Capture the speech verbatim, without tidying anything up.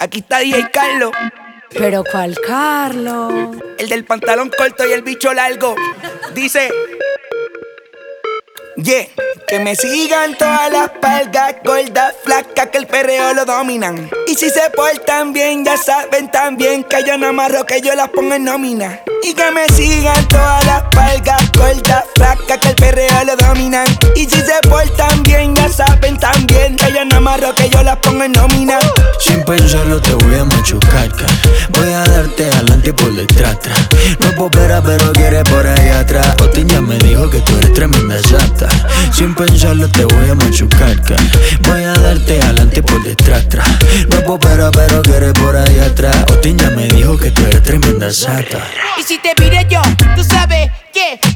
Aquí está D J Carlos. ¿Pero cuál Carlos? El del pantalón corto y el bicho largo. Dice: yeah, que me sigan todas las palgas gordas, flacas, que el perreo lo dominan. Y si se portan bien, ya saben también que yo no amarro, que yo las pongo en nómina. Y que me sigan todas las palgas gordas, flacas, que el perreo lo dominan. Y si se portan bien, ya saben también que yo no amarro, que yo las pongo en nómina. Sin pensarlo te voy a machucar, voy a darte adelante y por detrás. No es popera pero quiere por ahí atrás. Otin ya me dijo que tú eres tremenda chata. Sin pensarlo te voy a machucar, voy a darte adelante y por detrás. No es popera pero quiere por ahí atrás. Otin ya me dijo que tú eres tremenda chata. Y si te pide yo, tú sabes que